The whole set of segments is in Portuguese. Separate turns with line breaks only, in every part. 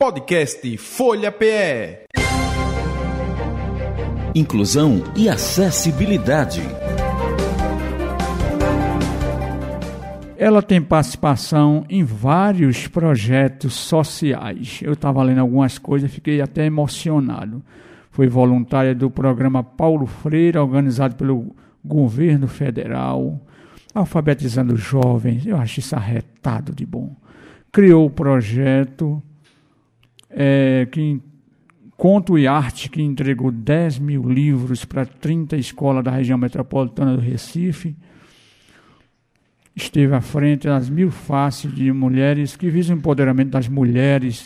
Podcast Folha PE.
Inclusão e acessibilidade.
Ela tem participação em vários projetos sociais. Eu estava lendo algumas coisas e fiquei até emocionado. Foi voluntária do programa Paulo Freire, organizado pelo governo federal, alfabetizando jovens. Eu acho isso arretado de bom. Criou o projeto Conto e Arte, que entregou 10 mil livros para 30 escolas da região metropolitana do Recife. Esteve à frente das 1000 faces de mulheres que visam o empoderamento das mulheres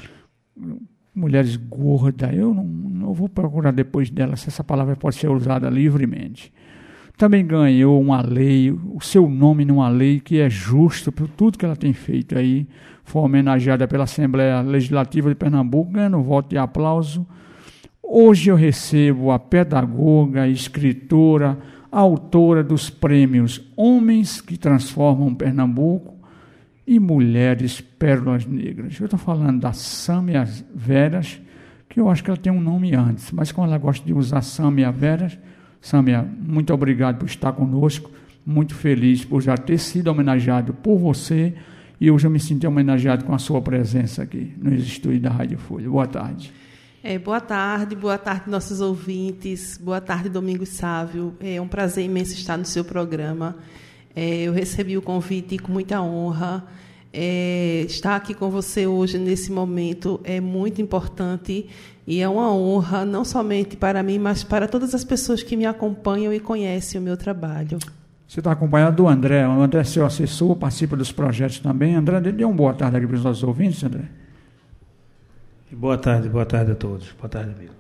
gordas. Eu não vou procurar depois dela se essa palavra pode ser usada livremente. Também ganhou uma lei, o seu nome numa lei que é justo por tudo que ela tem feito aí. Foi homenageada pela Assembleia Legislativa de Pernambuco, ganhando voto de aplauso. Hoje eu recebo a pedagoga, escritora, autora dos prêmios Homens que Transformam Pernambuco e Mulheres Pérolas Negras. Eu estou falando da Sâmia Veras, que eu acho que ela tem um nome antes, mas como ela gosta de usar Sâmia Veras, Sâmia, muito obrigado por estar conosco, muito feliz por já ter sido homenageado por você e hoje eu me sinto homenageado com a sua presença aqui no estúdio da Rádio Folha. Boa tarde.
Boa tarde, nossos ouvintes. Boa tarde, Domingos Sávio. É um prazer imenso estar no seu programa. Eu recebi o convite com muita honra. Estar aqui com você hoje, nesse momento, é muito importante e é uma honra, não somente para mim, mas para todas as pessoas que me acompanham e conhecem o meu trabalho.
Você está acompanhado do André. O André é seu assessor, participa dos projetos também. André, dê uma boa tarde aqui para os nossos ouvintes, André.
Boa tarde a todos. Boa tarde, amigo.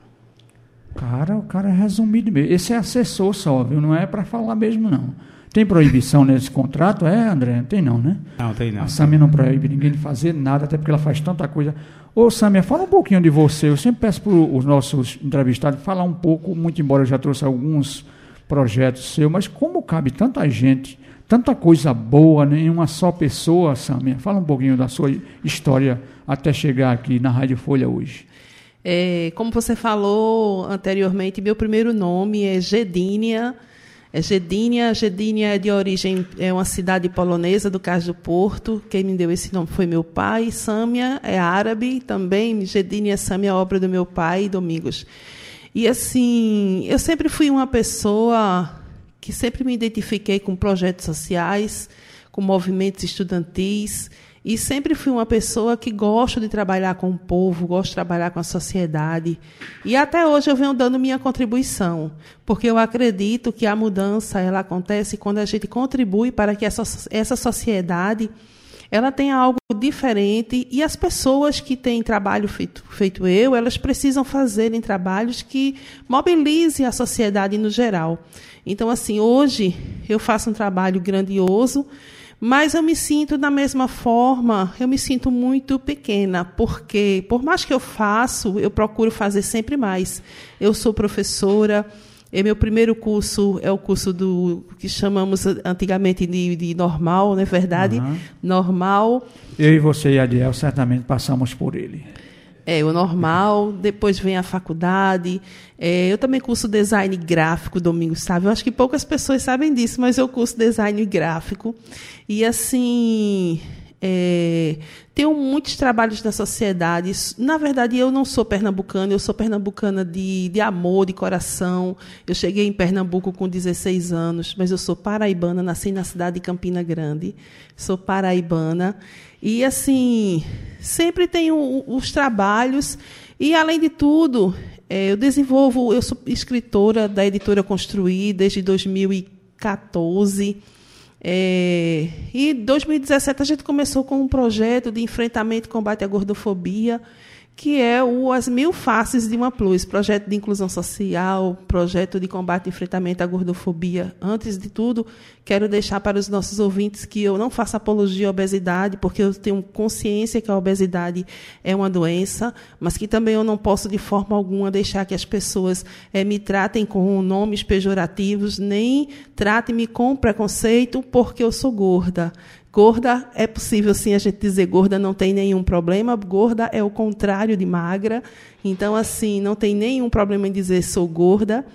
O cara é resumido mesmo. Esse é assessor só, viu? Não é para falar mesmo, não. Tem proibição nesse contrato? André? Não tem não, né?
Não, tem não.
A Sâmia não proíbe ninguém de fazer nada, até porque ela faz tanta coisa. Ô, Sâmia, fala um pouquinho de você. Eu sempre peço para os nossos entrevistados falar um pouco, muito embora eu já trouxe alguns projetos seus, mas como cabe tanta gente, tanta coisa boa em uma só pessoa, Sâmia? Fala um pouquinho da sua história até chegar aqui na Rádio Folha hoje.
Como você falou anteriormente, meu primeiro nome é Gedínia. Gedínia é de origem, é uma cidade polonesa do Cais do Porto. Quem me deu esse nome foi meu pai. Sâmia é árabe também. Gedínia Sâmia é obra do meu pai, Domingos. E assim, eu sempre fui uma pessoa que sempre me identifiquei com projetos sociais, com movimentos estudantis. E sempre fui uma pessoa que gosto de trabalhar com o povo, gosto de trabalhar com a sociedade. E até hoje eu venho dando minha contribuição, porque eu acredito que a mudança ela acontece quando a gente contribui para que essa sociedade ela tenha algo diferente. E as pessoas que têm trabalho feito eu, elas precisam fazerem trabalhos que mobilizem a sociedade no geral. Então, assim, hoje eu faço um trabalho grandioso, mas eu me sinto da mesma forma, eu me sinto muito pequena, porque, por mais que eu faço, eu procuro fazer sempre mais. Eu sou professora, meu primeiro curso é o curso do que chamamos antigamente de normal, não é verdade? Uhum. Normal.
Eu e você e Adiel certamente passamos por ele.
O normal, depois vem a faculdade. Eu também curso design gráfico, Domingos, sabe? Eu acho que poucas pessoas sabem disso, mas eu curso design gráfico. E, assim, tenho muitos trabalhos na sociedade. Na verdade, eu não sou pernambucana, eu sou pernambucana de amor, de coração. Eu cheguei em Pernambuco com 16 anos, mas eu sou paraibana, nasci na cidade de Campina Grande. Sou paraibana. E, assim, sempre tenho os trabalhos. E, além de tudo, eu sou escritora da Editora Construir desde 2014. E em 2017 a gente começou com um projeto de enfrentamento e combate à gordofobia, que é As 1000 Faces de uma Plus, projeto de inclusão social, projeto de combate e enfrentamento à gordofobia. Antes de tudo, quero deixar para os nossos ouvintes que eu não faço apologia à obesidade, porque eu tenho consciência que a obesidade é uma doença, mas que também eu não posso, de forma alguma, deixar que as pessoas me tratem com nomes pejorativos, nem tratem-me com preconceito porque eu sou gorda. Gorda, é possível sim a gente dizer gorda, não tem nenhum problema. Gorda é o contrário de magra. Então, assim, não tem nenhum problema em dizer sou gorda.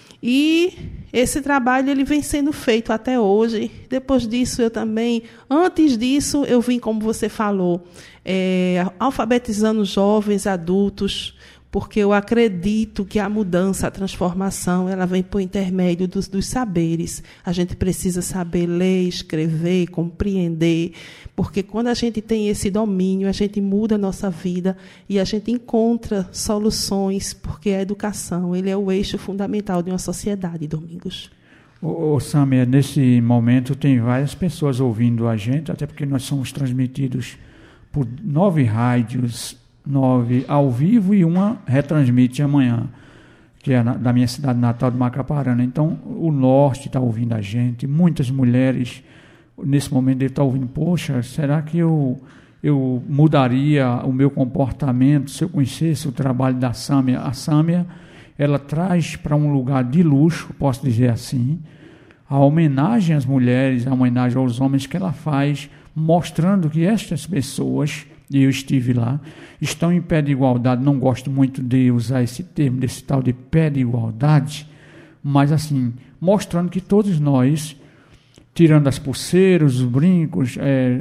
E esse trabalho ele vem sendo feito até hoje. Depois disso, eu também... Antes disso, eu vim, como você falou, alfabetizando jovens, adultos, porque eu acredito que a mudança, a transformação, ela vem por intermédio dos saberes. A gente precisa saber ler, escrever, compreender, porque quando a gente tem esse domínio, a gente muda a nossa vida e a gente encontra soluções, porque a educação ele é o eixo fundamental de uma sociedade, Domingos.
Samia, nesse momento tem várias pessoas ouvindo a gente, até porque nós somos transmitidos por 9 rádios, 9 ao vivo e uma retransmite amanhã, que é da minha cidade natal de Macaparana. Então, o norte está ouvindo a gente, muitas mulheres nesse momento devem estar ouvindo, poxa, será que eu mudaria o meu comportamento se eu conhecesse o trabalho da Samia? A Samia, ela traz para um lugar de luxo, posso dizer assim, a homenagem às mulheres, a homenagem aos homens que ela faz, mostrando que estas pessoas, e eu estive lá, estão em pé de igualdade. Não gosto muito de usar esse termo, desse tal de pé de igualdade, mas assim, mostrando que todos nós, tirando as pulseiras, os brincos,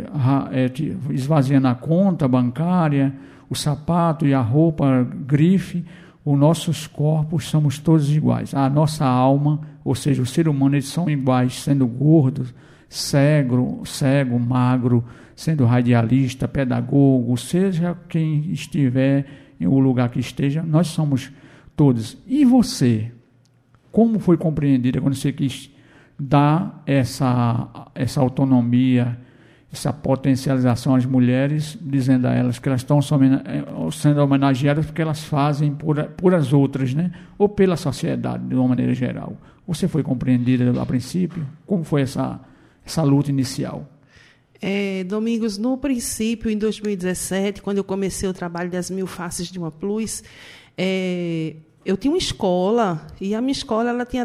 esvaziando a conta bancária, o sapato e a roupa, grife, os nossos corpos somos todos iguais. A nossa alma, ou seja, o ser humano, eles são iguais, sendo gordo, cego, magro, sendo radialista, pedagogo, seja quem estiver em o lugar que esteja, nós somos todos. E você, como foi compreendida quando você quis dar essa autonomia, essa potencialização às mulheres, dizendo a elas que elas estão sendo homenageadas porque elas fazem por as outras, né? Ou pela sociedade, de uma maneira geral? Você foi compreendida a princípio? Como foi essa luta inicial?
Domingos, no princípio, em 2017, quando eu comecei o trabalho das 1000 Faces de uma Plus, eu tinha uma escola, e a minha escola ela tinha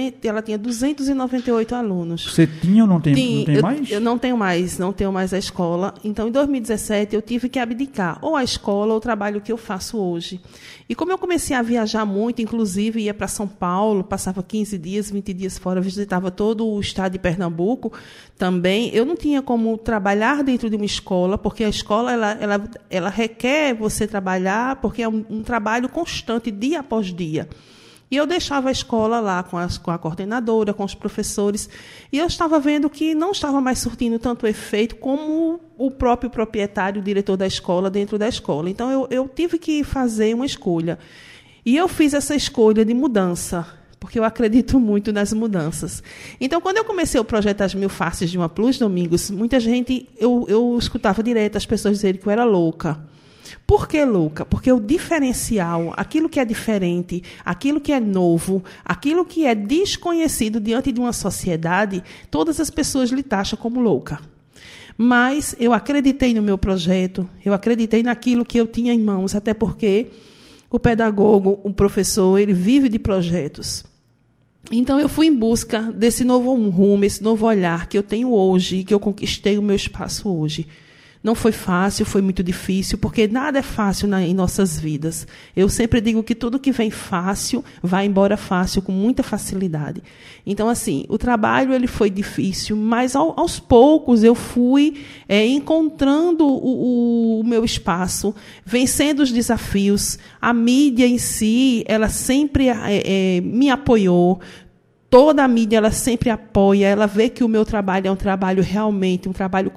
298 alunos.
Você tinha ou não tem mais?
Eu não tenho mais a escola. Então, em 2017, eu tive que abdicar ou a escola ou o trabalho que eu faço hoje. E como eu comecei a viajar muito, inclusive ia para São Paulo, passava 15 dias, 20 dias fora, visitava todo o estado de Pernambuco, também eu não tinha como trabalhar dentro de uma escola, porque a escola ela requer você trabalhar, porque é um trabalho constante, dia após dia. E eu deixava a escola lá com a coordenadora, com os professores, e eu estava vendo que não estava mais surtindo tanto efeito como o próprio proprietário, o diretor da escola, dentro da escola. Então, eu tive que fazer uma escolha. E eu fiz essa escolha de mudança, porque eu acredito muito nas mudanças. Então, quando eu comecei o projeto As 1000 Faces de uma Plus, Domingos, muita gente, eu escutava direto as pessoas dizerem que eu era louca. Por que louca? Porque o diferencial, aquilo que é diferente, aquilo que é novo, aquilo que é desconhecido diante de uma sociedade, todas as pessoas lhe taxam como louca. Mas eu acreditei no meu projeto, eu acreditei naquilo que eu tinha em mãos, até porque o pedagogo, o professor, ele vive de projetos. Então, eu fui em busca desse novo rumo, esse novo olhar que eu tenho hoje, que eu conquistei o meu espaço hoje. Não foi fácil, foi muito difícil, porque nada é fácil em nossas vidas. Eu sempre digo que tudo que vem fácil, vai embora fácil, com muita facilidade. Então, assim, o trabalho ele foi difícil, mas aos poucos eu fui encontrando o meu espaço, vencendo os desafios. A mídia em si, ela sempre me apoiou. Toda a mídia ela sempre apoia, ela vê que o meu trabalho é um trabalho realmente, um trabalho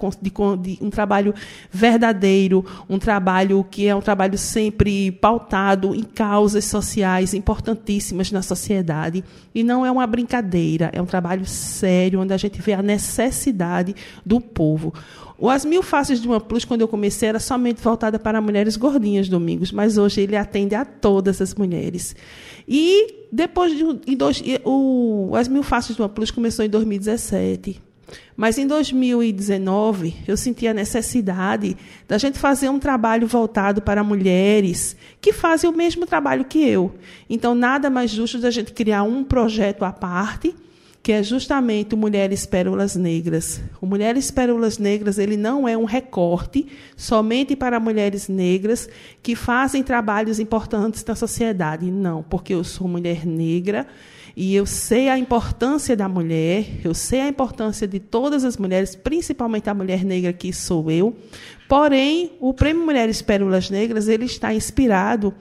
verdadeiro, um trabalho que é um trabalho sempre pautado em causas sociais importantíssimas na sociedade. E não é uma brincadeira, é um trabalho sério, onde a gente vê a necessidade do povo. As 1000 Faces de uma Plus, quando eu comecei, era somente voltada para mulheres gordinhas, Domingos, mas hoje ele atende a todas as mulheres. E depois as 1000 Faces de uma Plus começou em 2017. Mas em 2019, eu senti a necessidade da gente fazer um trabalho voltado para mulheres que fazem o mesmo trabalho que eu. Então, nada mais justo da gente criar um projeto à parte que é justamente o Mulheres Pérolas Negras. O Mulheres Pérolas Negras ele não é um recorte somente para mulheres negras que fazem trabalhos importantes na sociedade. Não, porque eu sou mulher negra e eu sei a importância da mulher, eu sei a importância de todas as mulheres, principalmente a mulher negra que sou eu. Porém, o Prêmio Mulheres Pérolas Negras ele está inspirado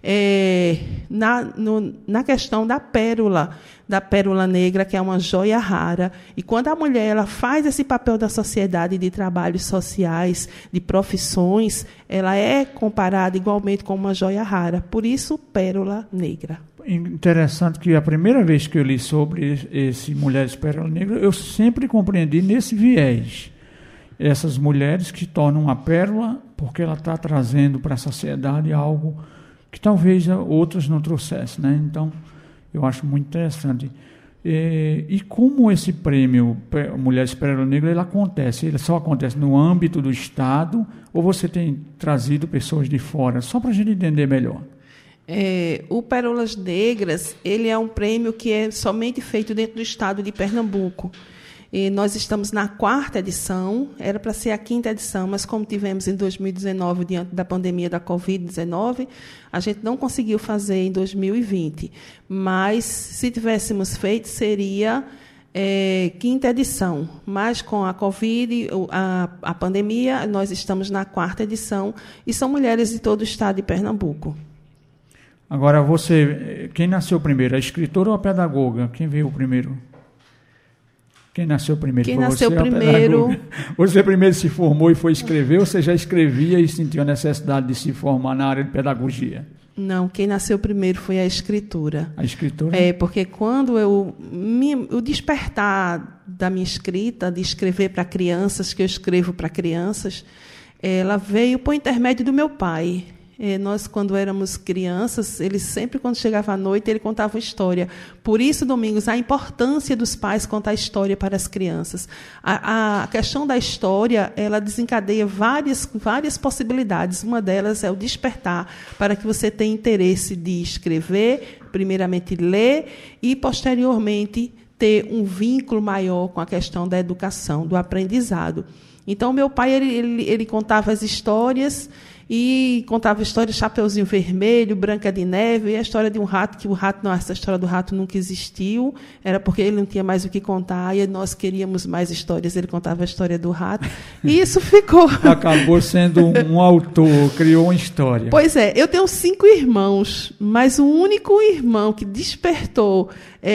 na questão da pérola negra, que é uma joia rara. E quando a mulher ela faz esse papel da sociedade, de trabalhos sociais, de profissões, ela é comparada igualmente com uma joia rara. Por isso, pérola negra.
Interessante que a primeira vez que eu li sobre esse Mulheres Pérola Negra, eu sempre compreendi nesse viés. Essas mulheres que tornam uma pérola porque ela está trazendo para a sociedade algo que talvez outras não trouxessem, né? Então, eu acho muito interessante. E como esse prêmio Mulheres Pérola Negra ele acontece? Ele só acontece no âmbito do Estado ou você tem trazido pessoas de fora? Só para a gente entender melhor.
O Pérolas Negras ele é um prêmio que é somente feito dentro do Estado de Pernambuco. E nós estamos na 4ª edição, era para ser a 5ª edição, mas como tivemos em 2019, diante da pandemia da Covid-19, a gente não conseguiu fazer em 2020. Mas, se tivéssemos feito, seria 5ª edição. Mas, com a Covid, a pandemia, nós estamos na 4ª edição, e são mulheres de todo o estado de Pernambuco.
Agora, quem nasceu primeiro, a escritora ou a pedagoga? Quem veio primeiro? Quem nasceu primeiro?
Quem nasceu primeiro?
Você primeiro se formou e foi escrever, ou você já escrevia e sentiu a necessidade de se formar na área de pedagogia?
Não, quem nasceu primeiro foi a escritura.
A escritura?
Porque quando o despertar da minha escrita, de escrever para crianças, que eu escrevo para crianças, ela veio por intermédio do meu pai. Nós, quando éramos crianças, ele sempre, quando chegava à noite, ele contava uma história. Por isso, Domingos, a importância dos pais contar história para as crianças. A questão da história, ela desencadeia várias possibilidades. Uma delas é o despertar, para que você tenha interesse de escrever, primeiramente ler, e, posteriormente, ter um vínculo maior com a questão da educação, do aprendizado. Então, meu pai ele contava as histórias, e contava a história de Chapeuzinho Vermelho, Branca de Neve, e a história de um rato, que essa história do rato nunca existiu, era porque ele não tinha mais o que contar, e nós queríamos mais histórias, ele contava a história do rato, e isso ficou...
Acabou sendo um autor, criou uma história.
Pois é, eu tenho 5 irmãos, mas o único irmão que despertou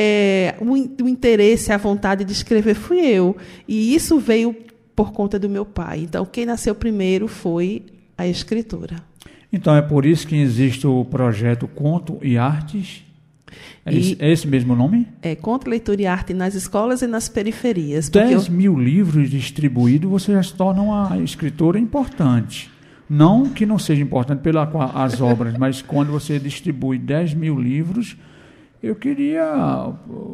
o interesse, a vontade de escrever fui eu, e isso veio por conta do meu pai. Então, quem nasceu primeiro foi a escritora.
Então, é por isso que existe o projeto Conto e Artes? É esse mesmo nome?
Conto, Leitura e Arte nas escolas e nas periferias.
10.000 livros distribuídos, você já se torna uma escritora importante. Não que não seja importante pelas obras, mas quando você distribui 10.000 livros, eu queria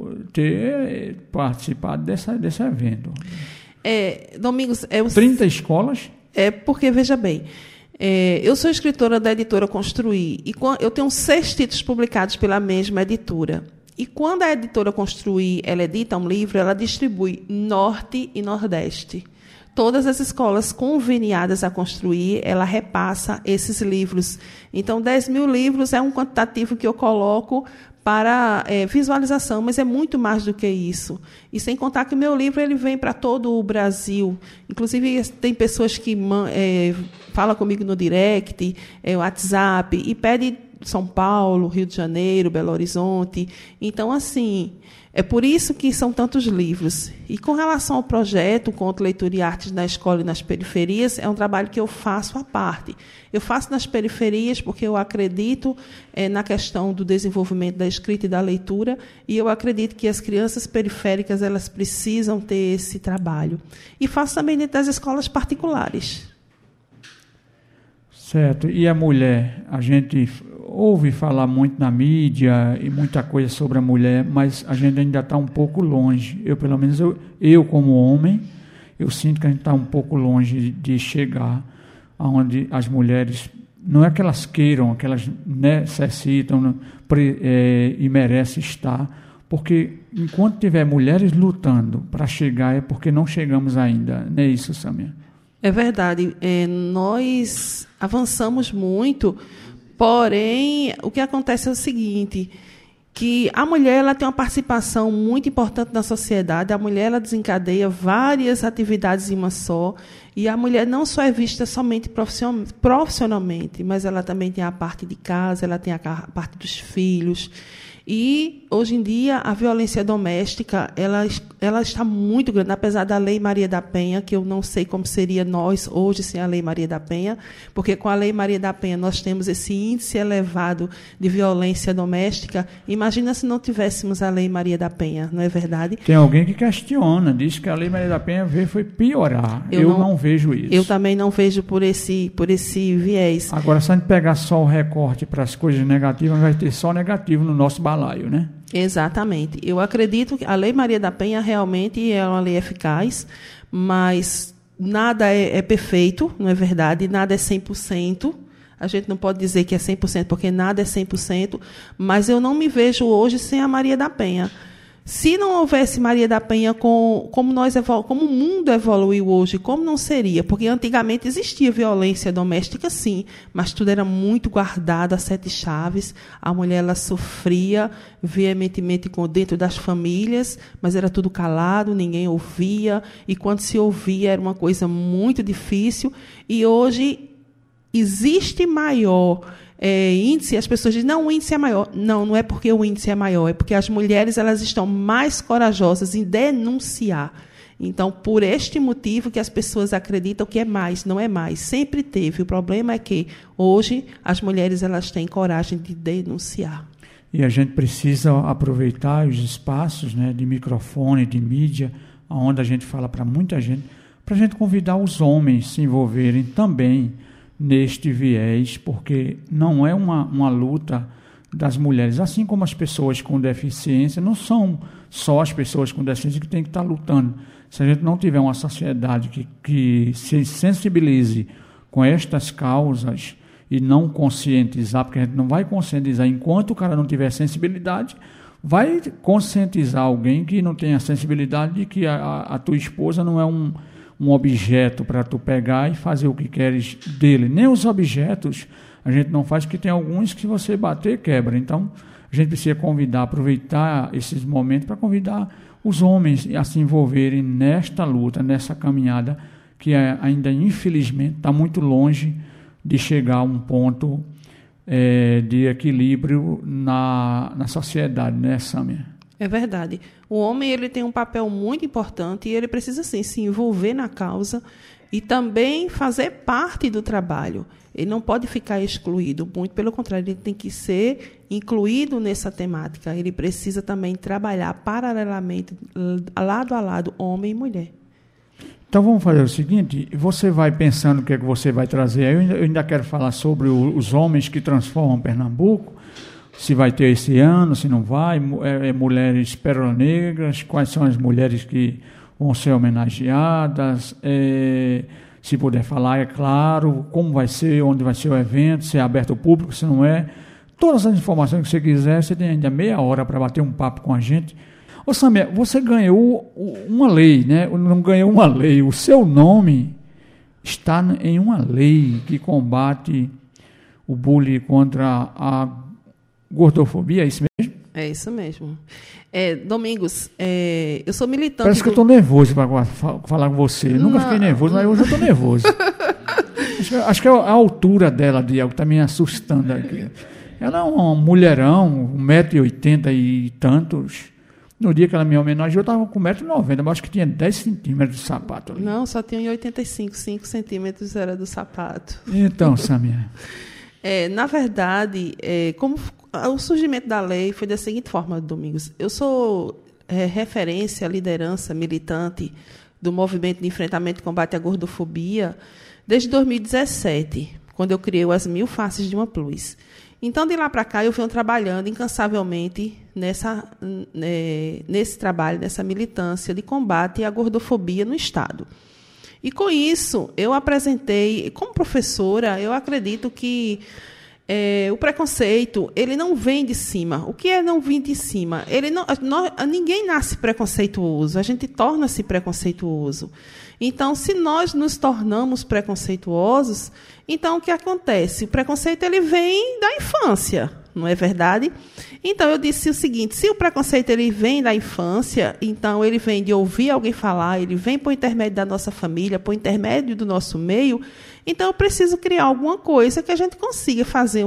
ter participado desse evento.
Domingos...
30 escolas?
Porque, veja bem... eu sou escritora da editora Construir e eu tenho 6 títulos publicados pela mesma editora. E quando a editora Construir ela edita um livro, ela distribui Norte e Nordeste. Todas as escolas conveniadas a Construir, ela repassa esses livros. Então, 10.000 livros é um quantitativo que eu coloco para visualização, mas é muito mais do que isso. E sem contar que o meu livro ele vem para todo o Brasil. Inclusive, tem pessoas que falam comigo no direct, WhatsApp, e pedem São Paulo, Rio de Janeiro, Belo Horizonte. Então, assim, é por isso que são tantos livros. E com relação ao projeto Conto, Leitura e Artes na escola e nas periferias, é um trabalho que eu faço à parte. Eu faço nas periferias porque eu acredito na questão do desenvolvimento da escrita e da leitura, e eu acredito que as crianças periféricas elas precisam ter esse trabalho. E faço também dentro das escolas particulares.
Certo. E a mulher? A gente ouve falar muito na mídia e muita coisa sobre a mulher, mas a gente ainda está um pouco longe. Pelo menos eu como homem, eu sinto que a gente está um pouco longe de chegar aonde as mulheres, não é que elas queiram, que elas necessitam e merecem estar, Porque enquanto tiver mulheres lutando para chegar, é porque não chegamos ainda. Não é isso, Sâmia?
É verdade. Nós avançamos muito, porém, o que acontece é o seguinte, que a mulher ela tem uma participação muito importante na sociedade, a mulher ela desencadeia várias atividades em uma só, e a mulher não só é vista somente profissionalmente, mas ela também tem a parte de casa, ela tem a parte dos filhos. E, hoje em dia, a violência doméstica ela está muito grande, apesar da Lei Maria da Penha, que eu não sei como seria nós hoje sem a Lei Maria da Penha, porque com a Lei Maria da Penha nós temos esse índice elevado de violência doméstica. Imagina se não tivéssemos a Lei Maria da Penha, não é verdade?
Tem alguém que questiona, diz que a Lei Maria da Penha foi piorar. Eu não vejo isso.
Eu também não vejo por esse viés.
Agora, se a gente pegar só o recorte para as coisas negativas, vai ter só negativo no nosso balaio, né?
Exatamente. Eu acredito que a Lei Maria da Penha realmente é uma lei eficaz, mas nada é perfeito, não é verdade? Nada é 100%. A gente não pode dizer que é 100%, porque nada é 100%, mas eu não me vejo hoje sem a Maria da Penha. Se não houvesse Maria da Penha, como o mundo evoluiu hoje, como não seria? Porque antigamente existia violência doméstica, sim, mas tudo era muito guardado a 7 chaves. A mulher ela sofria veementemente dentro das famílias, mas era tudo calado, ninguém ouvia, e quando se ouvia era uma coisa muito difícil. E hoje existe maior índice, as pessoas dizem, não, o índice é maior. Não, não é porque o índice é maior, é porque as mulheres elas estão mais corajosas em denunciar. Então, por este motivo que as pessoas acreditam que é mais, não é mais. Sempre teve. O problema é que, hoje, as mulheres elas têm coragem de denunciar.
E a gente precisa aproveitar os espaços, né, de microfone, de mídia, onde a gente fala para muita gente, para a gente convidar os homens a se envolverem também neste viés, porque não é uma luta das mulheres, assim como as pessoas com deficiência, não são só as pessoas com deficiência que têm que estar lutando. Se a gente não tiver uma sociedade que se sensibilize com estas causas e não conscientizar, porque a gente não vai conscientizar enquanto o cara não tiver sensibilidade, vai conscientizar alguém que não tenha sensibilidade de que a tua esposa não é um objeto para tu pegar e fazer o que queres dele. Nem os objetos a gente não faz, porque tem alguns que se você bater, quebra. Então, a gente precisa aproveitar esses momentos para convidar os homens a se envolverem nesta luta, nessa caminhada, que ainda, infelizmente, está muito longe de chegar a um ponto de equilíbrio na sociedade, né, Sâmia?
É verdade. O homem ele tem um papel muito importante e ele precisa sim, se envolver na causa e também fazer parte do trabalho. Ele não pode ficar excluído, muito pelo contrário, ele tem que ser incluído nessa temática. Ele precisa também trabalhar paralelamente, lado a lado, homem e mulher.
Então vamos fazer o seguinte, você vai pensando o que é que você vai trazer. Eu ainda quero falar sobre os homens que transformam Pernambuco, se vai ter esse ano, se não vai, mulheres pérola-negras, quais são as mulheres que vão ser homenageadas, se puder falar, é claro, como vai ser, onde vai ser o evento, se é aberto ao público, se não é. Todas as informações que você quiser, você tem ainda meia hora para bater um papo com a gente. Ô Samia, você ganhou uma lei, né? Não ganhou uma lei, o seu nome está em uma lei que combate o bullying contra a gordofobia, é isso mesmo?
É isso mesmo. Domingos, eu sou militante...
Parece que eu estou nervoso para falar com você. Eu nunca fiquei nervoso, mas hoje eu estou nervoso. acho que é a altura dela, Diego, está me assustando aqui. Ela é um mulherão, 1,80 m e tantos. No dia que ela me homenageou, eu estava com 1,90 m, mas acho que tinha 10 centímetros de sapato ali.
Não, só tinha 85, 5 centímetros era do sapato.
Então, Samia...
na verdade, como o surgimento da lei foi da seguinte forma, Domingos. Eu sou referência, liderança, militante do movimento de enfrentamento e combate à gordofobia desde 2017, quando eu criei as 1000 faces de uma plus. Então, de lá para cá, eu venho trabalhando incansavelmente nesse trabalho, nessa militância de combate à gordofobia no Estado. E, com isso, eu apresentei, como professora, eu acredito que o preconceito, ele não vem de cima. O que é não vir de cima? Ninguém nasce preconceituoso, a gente torna-se preconceituoso. Então, se nós nos tornamos preconceituosos, então o que acontece? O preconceito ele vem da infância, não é verdade? Então, eu disse o seguinte, se o preconceito ele vem da infância, então ele vem de ouvir alguém falar, ele vem por intermédio da nossa família, por intermédio do nosso meio, então eu preciso criar alguma coisa que a gente consiga fazer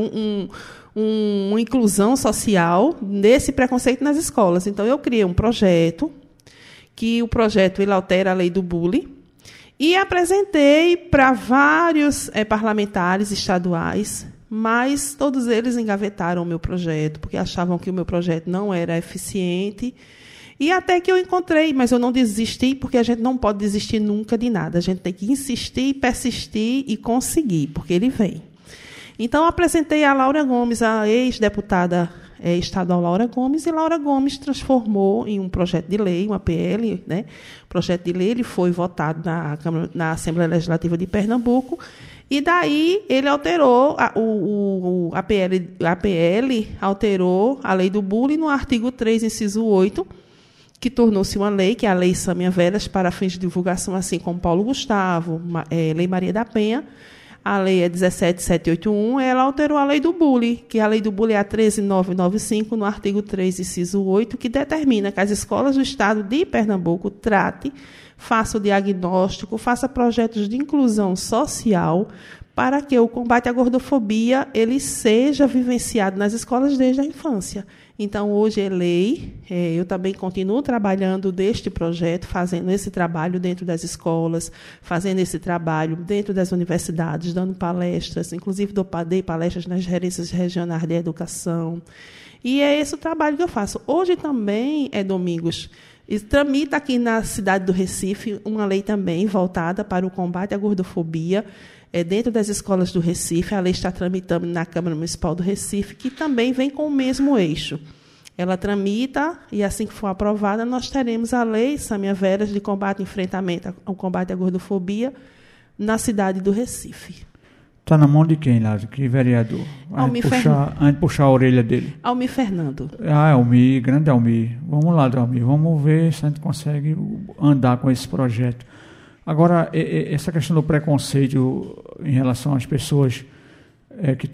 uma inclusão social nesse preconceito nas escolas. Então, eu criei um projeto, que o projeto ele altera a lei do bullying, e apresentei para vários parlamentares estaduais, mas todos eles engavetaram o meu projeto, porque achavam que o meu projeto não era eficiente. E até que eu encontrei, mas eu não desisti, porque a gente não pode desistir nunca de nada. A gente tem que insistir, persistir e conseguir, porque ele vem. Então, eu apresentei a Laura Gomes, a ex-deputada estadual Laura Gomes, e Laura Gomes transformou em um projeto de lei, uma PL, né? O projeto de lei ele foi votado na Assembleia Legislativa de Pernambuco, e daí ele alterou, a PL alterou a lei do bullying no artigo 3, inciso 8, que tornou-se uma lei, que é a Lei Sâmia Veras, para fins de divulgação, assim como Paulo Gustavo, Lei Maria da Penha. A lei é 17781, ela alterou a lei do bullying, que a lei do bullying é a 13995, no artigo 3, inciso 8, que determina que as escolas do Estado de Pernambuco faça o diagnóstico, faça projetos de inclusão social para que o combate à gordofobia ele seja vivenciado nas escolas desde a infância. Então, hoje é lei, eu também continuo trabalhando deste projeto, fazendo esse trabalho dentro das escolas, fazendo esse trabalho dentro das universidades, dando palestras, inclusive dei palestras nas gerências regionais de educação. E é esse o trabalho que eu faço. Hoje também, Domingos, tramita aqui na cidade do Recife uma lei também voltada para o combate à gordofobia, dentro das escolas do Recife. A lei está tramitando na Câmara Municipal do Recife, que também vem com o mesmo eixo. Ela tramita, e assim que for aprovada, nós teremos a Lei Sâmia Veras de combate e enfrentamento ao combate à gordofobia na cidade do Recife.
Está na mão de quem, Lázaro? Que vereador? Antes de puxar a orelha dele.
Almir Fernando.
Almir, grande Almir. Vamos lá, Almir. Vamos ver se a gente consegue andar com esse projeto. Agora, essa questão do preconceito em relação às pessoas que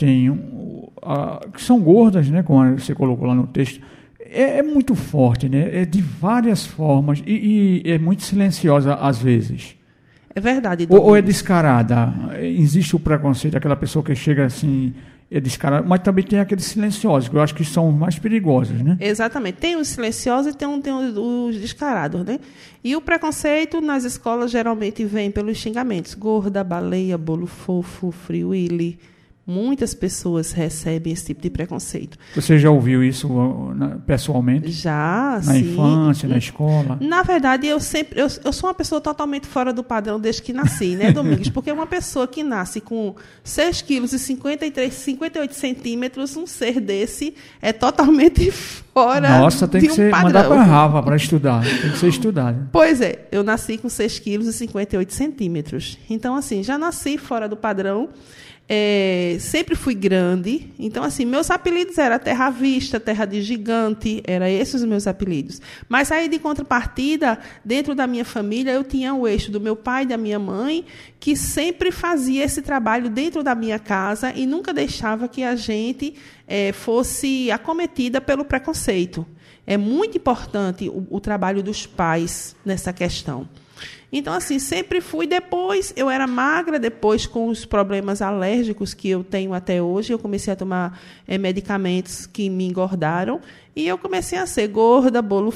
são gordas, né, como você colocou lá no texto, é muito forte, né? É de várias formas e é muito silenciosa às vezes.
É verdade.
Ou é descarada? Existe o preconceito, aquela pessoa que chega assim, é descarada, mas também tem aqueles silenciosos, que eu acho que são os mais perigosos, né?
Exatamente. Tem os silenciosos e tem os descarados, né? E o preconceito nas escolas geralmente vem pelos xingamentos. Gorda, baleia, bolo fofo, Free Willy. Muitas pessoas recebem esse tipo de preconceito.
Você já ouviu isso pessoalmente?
Já,
na
sim.
Infância, na escola?
Na verdade, eu sou uma pessoa totalmente fora do padrão desde que nasci, né, Domingos? Porque uma pessoa que nasce com 6 quilos e 58 centímetros, um ser desse é totalmente fora de um padrão. Nossa,
tem que ser mandar para a Rava para estudar. Tem que ser estudado.
Pois é, eu nasci com 6 quilos e 58 centímetros. Então, assim, já nasci fora do padrão. Sempre fui grande, então assim, meus apelidos eram Terra Vista, Terra de Gigante, eram esses os meus apelidos. Mas aí, de contrapartida, dentro da minha família, eu tinha o eixo do meu pai e da minha mãe, que sempre fazia esse trabalho dentro da minha casa e nunca deixava que a gente fosse acometida pelo preconceito. É muito importante o trabalho dos pais nessa questão. Então, assim, sempre fui. Depois, eu era magra, depois, com os problemas alérgicos que eu tenho até hoje, eu comecei a tomar medicamentos que me engordaram, e eu comecei a ser gorda, bolo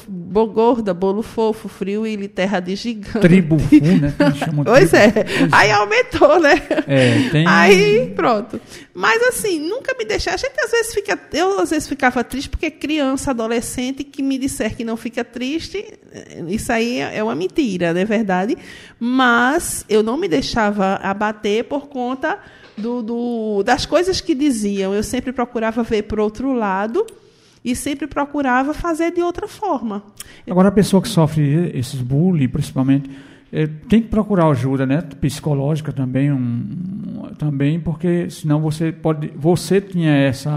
fofo, Free Willy, Terra de Gigante.
Tribufu, né?
Pois é. Aí aumentou, né?
Tem...
Aí, pronto. Mas, assim, nunca me deixava. A gente, eu, às vezes, ficava triste, porque criança, adolescente, que me disser que não fica triste, isso aí é uma mentira, não é verdade? Mas eu não me deixava abater por conta das coisas que diziam. Eu sempre procurava ver por outro lado e sempre procurava fazer de outra forma.
Agora, a pessoa que sofre esses bullying, principalmente, tem que procurar ajuda, né? Psicológica também, também, porque senão você tinha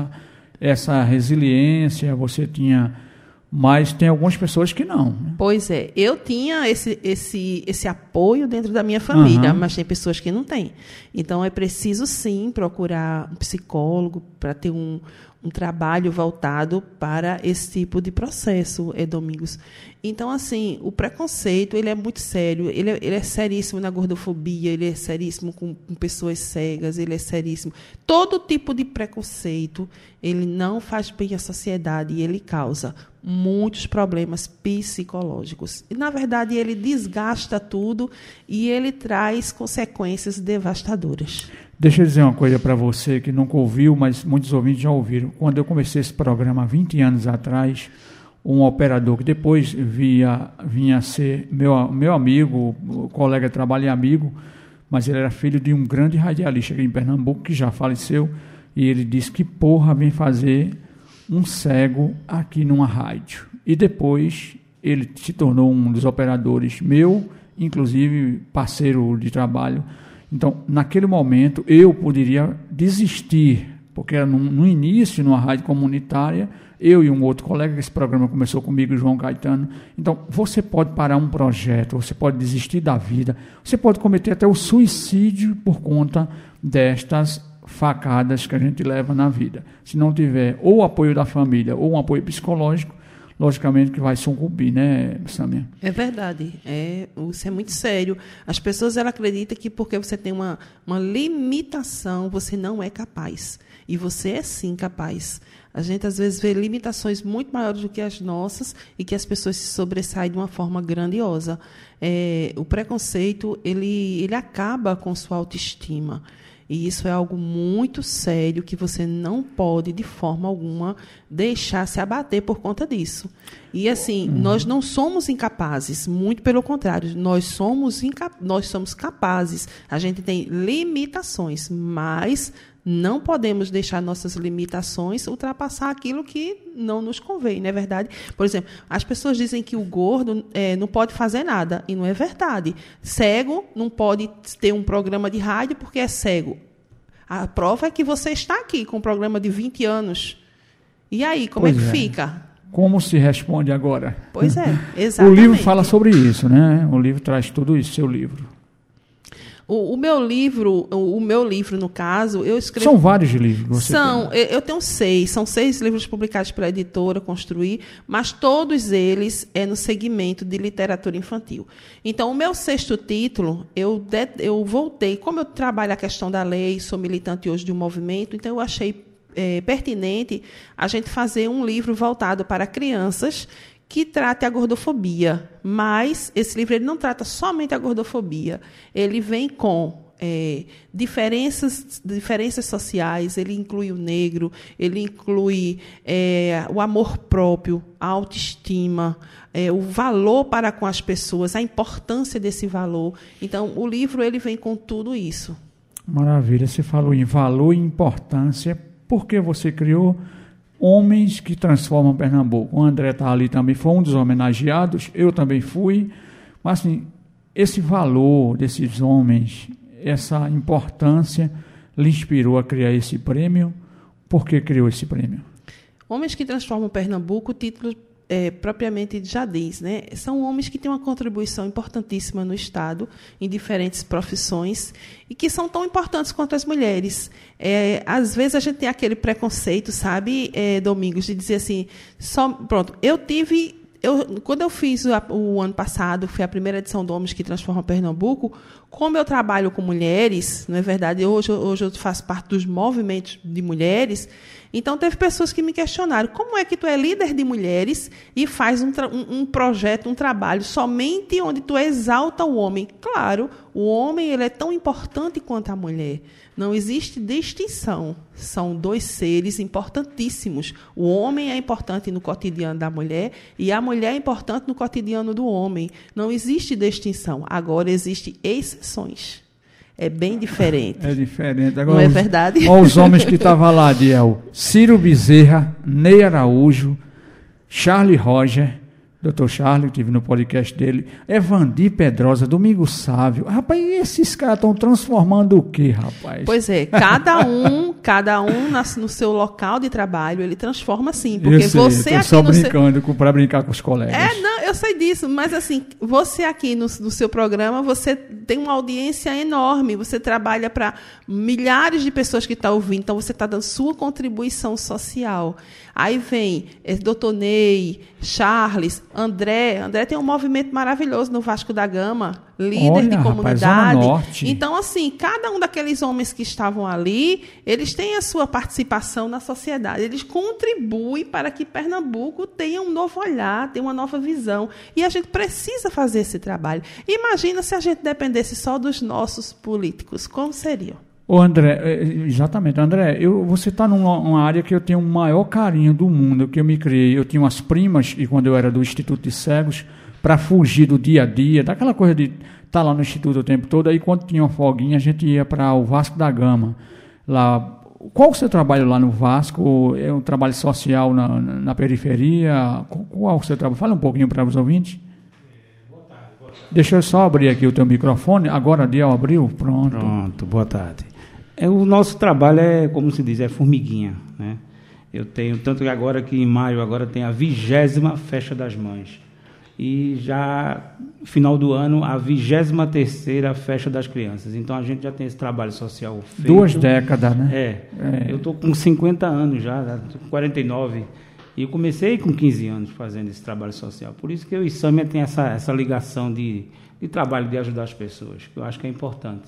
essa resiliência, você tinha, mas tem algumas pessoas que não. Né?
Pois é, eu tinha esse apoio dentro da minha família, mas tem pessoas que não têm. Então, é preciso, sim, procurar um psicólogo para ter um trabalho voltado para esse tipo de processo, Domingos. Então, assim, o preconceito, ele é muito sério, ele é seríssimo na gordofobia, ele é seríssimo com pessoas cegas, ele é seríssimo. Todo tipo de preconceito, ele não faz bem à sociedade e ele causa muitos problemas psicológicos. E, na verdade, ele desgasta tudo e ele traz consequências devastadoras.
Deixa eu dizer uma coisa para você que nunca ouviu, mas muitos ouvintes já ouviram. Quando eu comecei esse programa há 20 anos atrás, um operador que depois vinha a ser meu amigo, colega de trabalho e amigo, mas ele era filho de um grande radialista aqui em Pernambuco, que já faleceu, e ele disse que porra vem fazer um cego aqui numa rádio. E depois ele se tornou um dos operadores meu, inclusive parceiro de trabalho. Então, naquele momento, eu poderia desistir, porque era no início, numa rádio comunitária, eu e um outro colega, que esse programa começou comigo, João Caetano. Então, você pode parar um projeto, você pode desistir da vida, você pode cometer até o suicídio por conta destas facadas que a gente leva na vida. Se não tiver ou o apoio da família ou um apoio psicológico, logicamente que vai sucumbir, né, Samia?
É verdade. Isso é muito sério. As pessoas acreditam que porque você tem uma limitação, você não é capaz. E você é sim capaz. A gente, às vezes, vê limitações muito maiores do que as nossas e que as pessoas se sobressaem de uma forma grandiosa. O preconceito, ele acaba com sua autoestima. E isso é algo muito sério que você não pode, de forma alguma, deixar se abater por conta disso. E, assim, nós não somos incapazes, muito pelo contrário, nós somos capazes. A gente tem limitações, mas não podemos deixar nossas limitações ultrapassar aquilo que não nos convém, não é verdade? Por exemplo, as pessoas dizem que o gordo não pode fazer nada, e não é verdade. Cego não pode ter um programa de rádio porque é cego. A prova é que você está aqui com um programa de 20 anos. E aí, como é que fica?
Como se responde agora?
Pois é, exatamente.
O livro fala sobre isso, né? O livro traz tudo isso, seu livro.
O meu livro, no caso, eu escrevi...
São vários livros.
Eu tenho 6. São 6 livros publicados pela editora Construir, mas todos eles no segmento de literatura infantil. Então, o meu 6º título, eu voltei... Como eu trabalho a questão da lei, sou militante hoje de um movimento, então eu achei pertinente a gente fazer um livro voltado para crianças que trate a gordofobia, mas esse livro ele não trata somente a gordofobia, ele vem com diferenças sociais, ele inclui o negro, ele inclui o amor próprio, a autoestima, o valor para com as pessoas, a importância desse valor. Então, o livro ele vem com tudo isso.
Maravilha, você falou em valor e importância, por que você criou Homens que Transformam Pernambuco? O André está ali também, foi um dos homenageados, eu também fui, mas assim, esse valor desses homens, essa importância, lhe inspirou a criar esse prêmio? Por que criou esse prêmio?
Homens que Transformam Pernambuco, o título propriamente já diz, né? São homens que têm uma contribuição importantíssima no Estado, em diferentes profissões, e que são tão importantes quanto as mulheres. Às vezes a gente tem aquele preconceito, sabe, Domingos, de dizer assim, pronto, quando eu fiz o ano passado, foi a primeira edição do Homens que Transformam Pernambuco, como eu trabalho com mulheres, não é verdade? Hoje eu faço parte dos movimentos de mulheres, então teve pessoas que me questionaram, como é que tu é líder de mulheres e faz um projeto, um trabalho somente onde tu exalta o homem? Claro, o homem ele é tão importante quanto a mulher. Não existe distinção. São 2 seres importantíssimos. O homem é importante no cotidiano da mulher e a mulher é importante no cotidiano do homem. Não existe distinção. Agora, existem exceções. É bem diferente.
É diferente. Agora,
não é verdade?
Olha os homens que estavam lá, Diel. Ciro Bezerra, Ney Araújo, Charlie Roger, Dr. Charles, que tive no podcast dele, Evandi Pedrosa, Domingos Sávio. Rapaz, e esses caras estão transformando o quê, rapaz?
Pois é, cada um no seu local de trabalho, ele transforma sim. Porque você aqui
só brincando para brincar com os colegas.
Não, eu sei disso, mas assim, você aqui no seu programa, você tem uma audiência enorme, você trabalha para milhares de pessoas que estão ouvindo, então você está dando sua contribuição social. Aí vem Dr. Ney, Charles, André tem um movimento maravilhoso no Vasco da Gama, líder de comunidade.
Rapaz, Zona Norte.
Então, assim, cada um daqueles homens que estavam ali, eles têm a sua participação na sociedade. Eles contribuem para que Pernambuco tenha um novo olhar, tenha uma nova visão. E a gente precisa fazer esse trabalho. Imagina se a gente dependesse só dos nossos políticos. Como seria?
Ô André, exatamente, André, você está numa área que eu tenho o maior carinho do mundo, que eu me criei. Eu tinha umas primas, e quando eu era do Instituto de Cegos, para fugir do dia a dia, daquela coisa de estar lá no Instituto o tempo todo, aí quando tinha uma folguinha, a gente ia para o Vasco da Gama. Lá, qual o seu trabalho lá no Vasco? É um trabalho social na periferia? Qual o seu trabalho? Fala um pouquinho para os ouvintes.
Boa tarde.
Deixa eu só abrir aqui o teu microfone. Agora, Diel, abriu?
Pronto, boa tarde. O nosso trabalho é, como se diz, é formiguinha, né? Eu tenho, tanto que agora que em maio, agora tem a 20ª Festa das Mães. E já, final do ano, a 23ª Festa das Crianças. Então, a gente já tem esse trabalho social feito.
2 décadas, né?
Eu estou com 50 anos já, com 49. E eu comecei com 15 anos fazendo esse trabalho social. Por isso que eu e Sâmia tem essa ligação de trabalho, de ajudar as pessoas, que eu acho que é importante.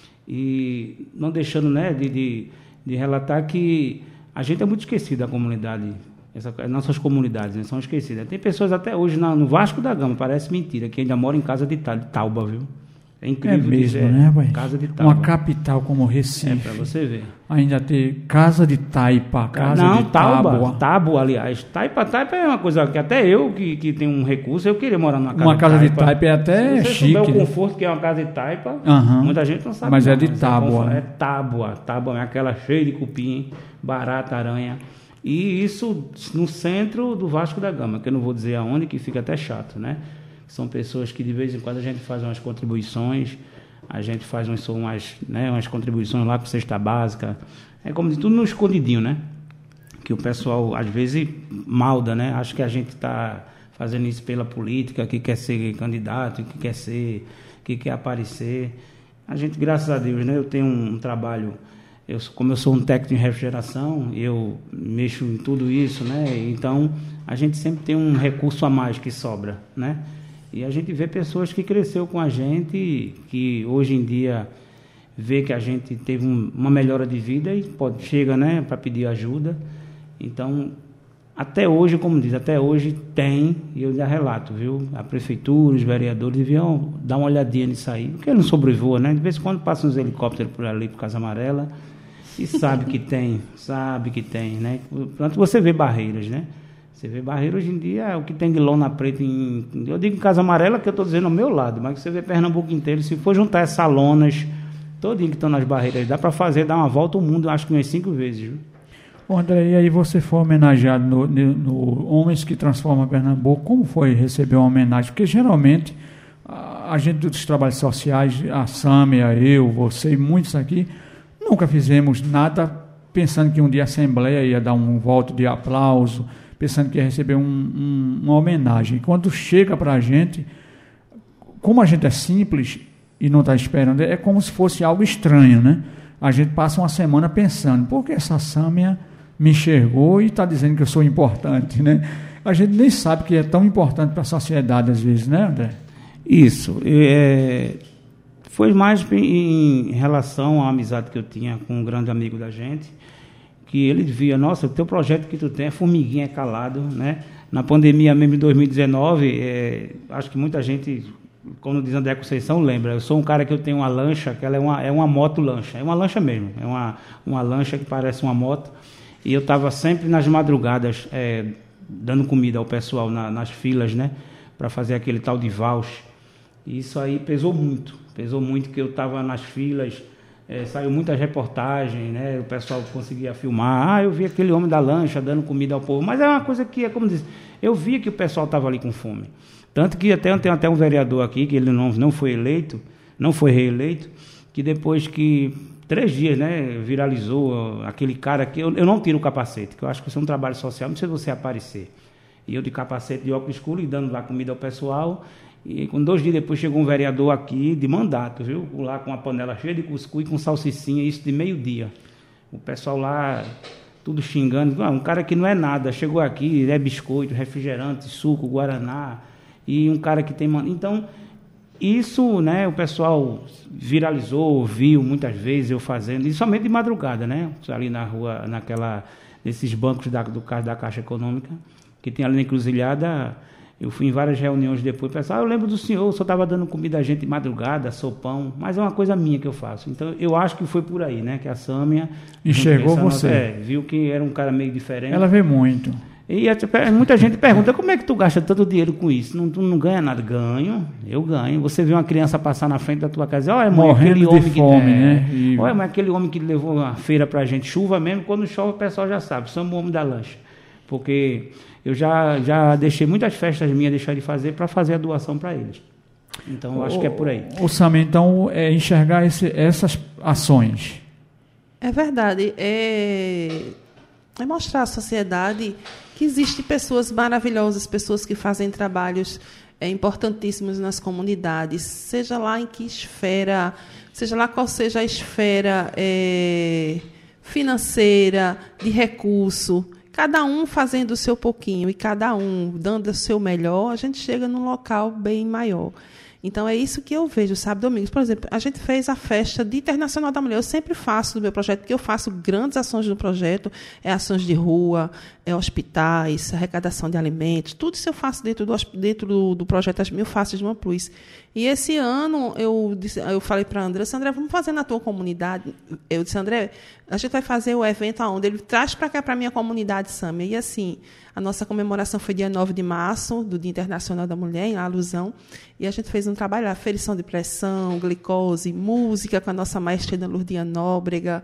E não deixando, né, de relatar que a gente é muito esquecido da comunidade, nossas comunidades, né, são esquecidas. Tem pessoas até hoje no Vasco da Gama, parece mentira, que ainda moram em casa de Tauba, viu? É incrível.
É mesmo, né, pai?
Casa de Tauba.
Uma capital como Recife.
É, para você ver.
Ainda ter casa de taipa, casa de tábua.
Tábua, aliás. Taipa é uma coisa que até eu, que tenho um recurso, eu queria morar numa casa
uma casa de taipa é até chique. Se você souber
o conforto que é uma casa de taipa,
muita
gente não sabe.
Mas é de tábua.
É tábua. Tábua é aquela cheia de cupim, barata, aranha. E isso no centro do Vasco da Gama, que eu não vou dizer aonde, que fica até chato, né? São pessoas que de vez em quando a gente faz umas contribuições, a gente faz umas contribuições lá para cesta básica. É como de tudo no escondidinho, né? Que o pessoal às vezes malda, né? Acho que a gente está fazendo isso pela política, que quer ser candidato, que quer aparecer. A gente, graças a Deus, né? Eu tenho um trabalho, como eu sou um técnico em refrigeração, eu mexo em tudo isso, né? Então, a gente sempre tem um recurso a mais que sobra, né? E a gente vê pessoas que cresceu com a gente, que hoje em dia vê que a gente teve uma melhora de vida e chega, né, para pedir ajuda. Então, até hoje, como diz, até hoje tem, e eu já relato, viu? A prefeitura, os vereadores deviam dar uma olhadinha nisso aí, porque não sobrevoa, né? De vez em quando passam uns helicópteros por ali, por Casa Amarela, e sabe que tem, né? Portanto, você vê barreiras, né? Você vê barreira hoje em dia, o que tem de lona preta, eu digo em Casa Amarela, que eu estou dizendo ao meu lado, mas você vê Pernambuco inteiro, se for juntar essas lonas, todinho que estão nas barreiras, dá para dar uma volta ao mundo, acho que umas 5 vezes, viu?
André, e aí você foi homenageado no Homens que Transformam Pernambuco, como foi receber uma homenagem? Porque geralmente, a gente dos trabalhos sociais, a Sâmia, eu, você e muitos aqui, nunca fizemos nada pensando que um dia a Assembleia ia dar um voto de aplauso, pensando que ia receber uma homenagem. Quando chega para a gente, como a gente é simples e não está esperando, é como se fosse algo estranho, né? A gente passa uma semana pensando, por que essa Sâmia me enxergou e está dizendo que eu sou importante, né? A gente nem sabe que é tão importante para a sociedade às vezes, né, André?
Isso. Foi mais em relação à amizade que eu tinha com um grande amigo da gente, que ele via, nossa, o teu projeto que tu tem é formiguinha, é calado, né? Na pandemia mesmo, em 2019, acho que muita gente, como diz André Conceição, lembra. Eu sou um cara que eu tenho uma lancha, que ela é uma moto-lancha. É uma lancha mesmo, é uma lancha que parece uma moto. E eu estava sempre nas madrugadas dando comida ao pessoal nas filas, né? Para fazer aquele tal de voucher. E isso aí pesou muito que eu estava nas filas, saiu muitas reportagens, né? O pessoal conseguia filmar. Eu vi aquele homem da lancha dando comida ao povo. Mas é uma coisa que, como diz, eu via que o pessoal estava ali com fome. Tanto que tem até um vereador aqui, que ele não foi eleito, não foi reeleito, que depois que 3 dias, né, viralizou aquele cara que... Eu não tiro o capacete, que eu acho que isso é um trabalho social, não sei se você aparecer. E eu de capacete, de óculos escuros, e dando lá comida ao pessoal. E com 2 dias depois chegou um vereador aqui de mandato, viu? Lá com uma panela cheia de cuscuz, com salsicinha, isso de meio-dia. O pessoal lá, tudo xingando. Um cara que não é nada, chegou aqui, é biscoito, refrigerante, suco, guaraná. E um cara que tem... Então, isso, né, o pessoal viralizou, viu muitas vezes eu fazendo, e somente de madrugada, né? Ali na rua, nesses bancos da Caixa Econômica, que tem ali na encruzilhada. Eu fui em várias reuniões depois, pessoal, eu lembro do senhor estava dando comida a gente de madrugada, sopão, mas é uma coisa minha que eu faço. Então, eu acho que foi por aí, né? Que a Sâmia...
Enxergou você.
Viu que era um cara meio diferente.
Ela vê muito.
E muita gente pergunta, como é que tu gasta tanto dinheiro com isso? Tu não ganha nada. Eu ganho. Você vê uma criança passar na frente da tua casa, olha, mãe, aquele homem que...
né?
Olha, mãe, aquele homem que levou a feira pra gente, chuva mesmo, quando chove o pessoal já sabe, somos o homem da lancha. Porque eu já deixei muitas festas minhas deixar de fazer para fazer a doação para eles. Então, eu acho que é por aí.
O Sâmia, então, é enxergar essas ações.
É verdade. É mostrar à sociedade que existem pessoas maravilhosas, pessoas que fazem trabalhos importantíssimos nas comunidades, seja lá em que esfera, seja lá qual seja a esfera financeira, de recurso, cada um fazendo o seu pouquinho e cada um dando o seu melhor, a gente chega num local bem maior. Então, é isso que eu vejo, sábado e domingo. Por exemplo, a gente fez a festa de Internacional da Mulher. Eu sempre faço no meu projeto, porque eu faço grandes ações no projeto, ações de rua, hospitais, arrecadação de alimentos, tudo isso eu faço dentro do projeto As Mil Faces de uma Plus. E esse ano eu falei para André, André, vamos fazer na tua comunidade. Eu disse, André, a gente vai fazer o evento aonde? Ele traz para cá, para a minha comunidade, Sâmia. E assim, a nossa comemoração foi dia 9 de março, do Dia Internacional da Mulher, em Alusão. E a gente fez um trabalho lá, aferição de pressão, glicose, música com a nossa maestrina Lourdinha Nóbrega,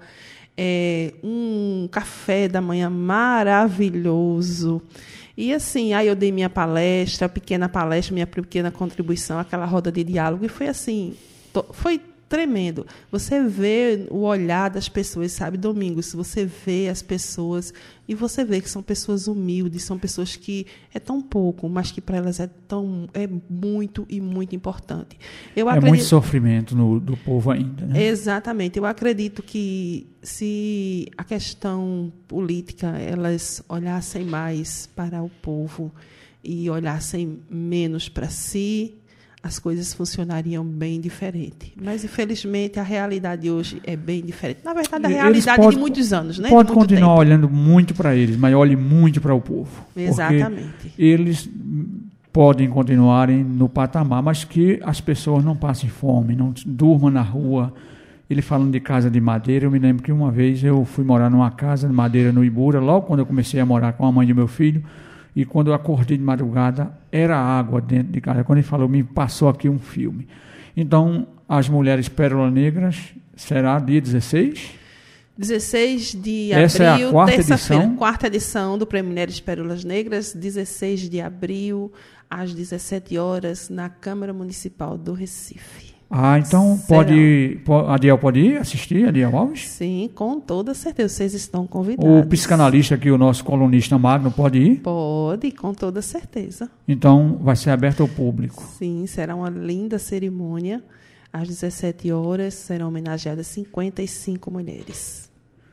um café da manhã maravilhoso. E assim, aí eu dei minha palestra, minha pequena contribuição, aquela roda de diálogo, e foi assim, foi tremendo. Você vê o olhar das pessoas, sabe, Domingos? Você vê as pessoas e você vê que são pessoas humildes, são pessoas que é tão pouco, mas que para elas é muito e muito importante.
Muito sofrimento do povo ainda, né?
Exatamente. Eu acredito que se a questão política elas olhassem mais para o povo e olhassem menos para si, as coisas funcionariam bem diferente. Mas, infelizmente, a realidade hoje é bem diferente. Na verdade, a realidade de muitos anos, né?
Pode continuar olhando muito para eles, mas olhe muito para o povo.
Exatamente.
Eles podem continuarem no patamar, mas que as pessoas não passem fome, não durmam na rua. Ele falando de casa de madeira, eu me lembro que uma vez eu fui morar numa casa de madeira no Ibura, logo quando eu comecei a morar com a mãe do meu filho. E quando eu acordei de madrugada, era água dentro de casa. Quando ele falou, me passou aqui um filme. Então, as Mulheres Pérolas Negras será dia 16?
16 de
Essa
abril,
é a quarta
terça-feira,
edição?
Quarta edição do Prêmio Mulheres Pérolas Negras, 16 de abril, às 17 horas, na Câmara Municipal do Recife.
Então a Adiel pode ir assistir, Adiel Alves?
Sim, com toda certeza, vocês estão convidados.
O psicanalista aqui, o nosso colunista Magno, pode ir?
Pode, com toda certeza.
Então vai ser aberto ao público.
Sim, será uma linda cerimônia. Às 17 horas serão homenageadas 55 mulheres.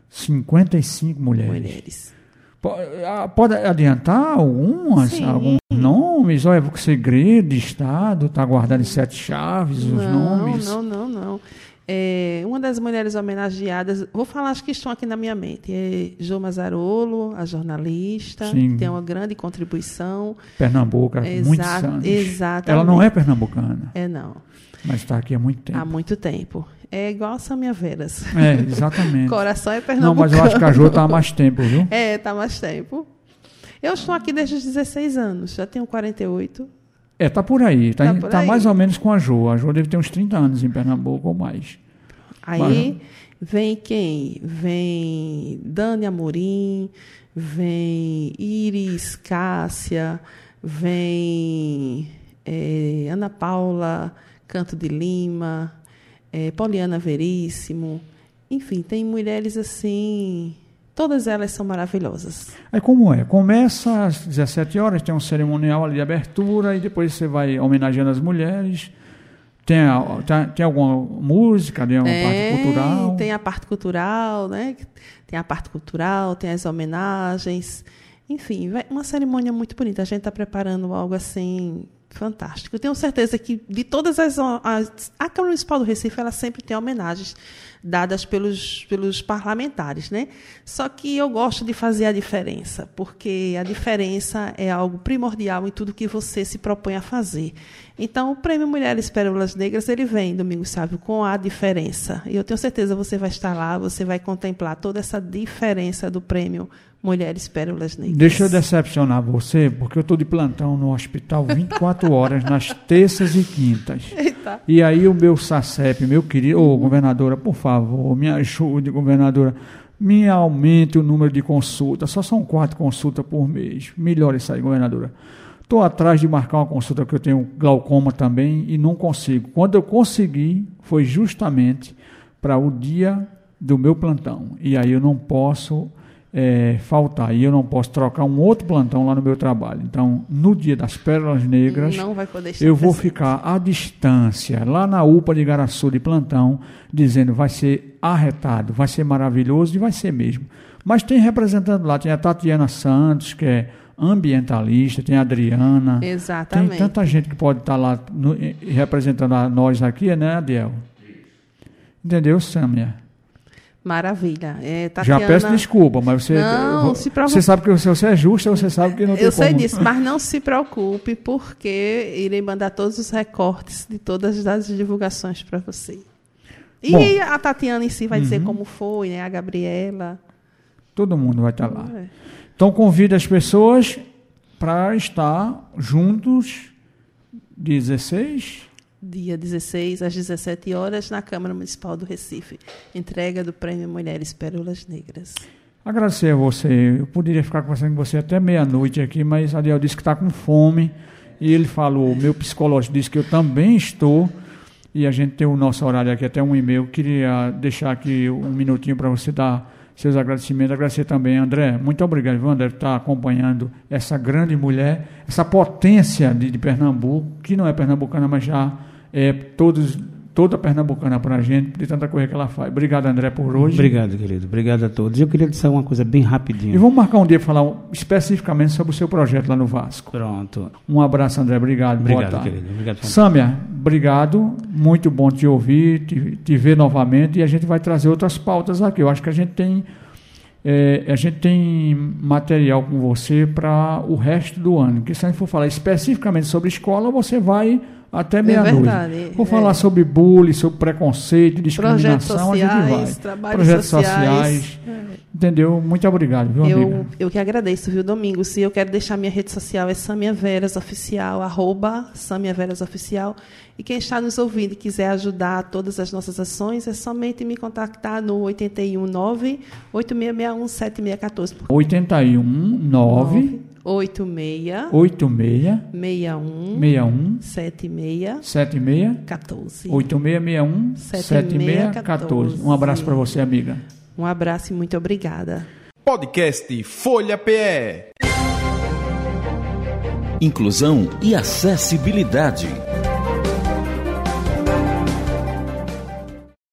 55 mulheres. Pode adiantar alguns nomes? Olha, segredo de Estado, está guardado em 7 chaves, os nomes?
Não. Uma das mulheres homenageadas, vou falar as que estão aqui na minha mente, é Jo Mazarolo, a jornalista,
Sim.
que tem uma grande contribuição.
Pernambuco, há muitos anos.
Exatamente.
Ela não é pernambucana.
Não.
Mas está aqui há muito tempo.
Há muito tempo. É igual a Sâmia Veras.
Exatamente.
Coração é pernambucano.
Não, mas eu acho que a Jo está há mais tempo, viu?
Está há mais tempo. Eu estou aqui desde os 16 anos, já tenho 48.
Está por aí. Está
aí.
mais ou menos com a Jo. A Jo deve ter uns 30 anos em Pernambuco ou mais.
Aí vem quem? Vem Dani Amorim, vem Iris Cássia, vem Ana Paula Canto de Lima, Poliana Veríssimo. Enfim, tem mulheres assim, todas elas são maravilhosas.
Aí como é? Começa às 17 horas, tem um cerimonial ali de abertura e depois você vai homenageando as mulheres. Tem alguma música, tem uma parte cultural?
Tem a parte cultural, né? Tem a parte cultural, tem as homenagens. Enfim, uma cerimônia muito bonita. A gente está preparando algo assim fantástico. Eu tenho certeza que de todas a Câmara Municipal do Recife, ela sempre tem homenagens dadas pelos parlamentares, né? Só que eu gosto de fazer a diferença, porque a diferença é algo primordial em tudo que você se propõe a fazer. Então, o Prêmio Mulheres Pérolas Negras, ele vem, Domingos Sávio, com a diferença. E eu tenho certeza que você vai estar lá, você vai contemplar toda essa diferença do Prêmio Mulheres Pérolas Negras.
Deixa eu decepcionar você, porque eu estou de plantão no hospital 24 horas, nas terças e quintas.
Eita.
E aí o meu SACEP, meu querido, governadora, por favor, me ajude, governadora, me aumente o número de consultas. Só são 4 consultas por mês. Melhor isso aí, governadora. Estou atrás de marcar uma consulta, porque eu tenho glaucoma também e não consigo. Quando eu consegui, foi justamente para o dia do meu plantão. E aí eu não posso faltar. E eu não posso trocar um outro plantão lá no meu trabalho. Então, no dia das Pérolas Negras,
não vai poder estar
eu vou
presente.
ficar à distância, lá na UPA de Igaraçu de plantão, dizendo vai ser arretado, vai ser maravilhoso e vai ser mesmo. Mas tem representando lá, tem a Tatiana Santos, que é ambientalista, tem a Adriana.
Exatamente.
Tem tanta gente que pode estar lá representando a nós aqui, né, Adiel? Entendeu, Sâmia?
Maravilha. Tatiana...
Já peço desculpa, mas você...
Não, se preocupe.
Você sabe que se você é justa, você sabe que não tem
Eu sei
como.
disso, mas não se preocupe, porque irei mandar todos os recortes de todas as divulgações para você. E
Bom,
a Tatiana em si vai dizer como foi, né? A Gabriela.
Todo mundo vai estar lá. Então, convido as pessoas para estar juntos, 16...
Dia 16, às 17 horas, na Câmara Municipal do Recife. Entrega do Prêmio Mulheres Pérolas Negras.
Agradecer a você. Eu poderia ficar conversando com você até meia-noite aqui, mas Adiel disse que está com fome. E ele falou, meu psicológico disse que eu também estou. E a gente tem o nosso horário aqui até 1h30. Queria deixar aqui um minutinho para você dar seus agradecimentos. Agradecer também, André. Muito obrigado, viu, André, por estar acompanhando essa grande mulher, essa potência de Pernambuco, que não é pernambucana, mas já é toda pernambucana para a gente, de tanta coisa que ela faz. Obrigado, André, por hoje.
Obrigado, querido. Obrigado a todos. Eu queria dizer uma coisa bem rapidinho.
E vamos marcar um dia para falar especificamente sobre o seu projeto lá no Vasco.
Pronto.
Um abraço, André. Obrigado.
Obrigado, querido. Obrigado.
Sâmia, obrigado. Muito bom te ouvir, te ver novamente. E a gente vai trazer outras pautas aqui. Eu acho que a gente tem material com você para o resto do ano. Porque se a gente for falar especificamente sobre escola, você vai até meia-noite.
Verdade.
Vou falar sobre bullying, sobre preconceito, discriminação, a gente vai.
Projetos sociais.
Entendeu? Muito obrigado, viu, amiga?
Eu que agradeço, viu, Domingos? E eu quero deixar minha rede social, é Sâmia Veras Oficial, @Sâmia Veras Oficial. E quem está nos ouvindo e quiser ajudar todas as nossas ações, é somente me contactar no 819-8661-7614.
819
86
61
76 14.
8661 7614. Um abraço para você, amiga.
Um abraço e muito obrigada.
Podcast Folha PE.
Inclusão e acessibilidade.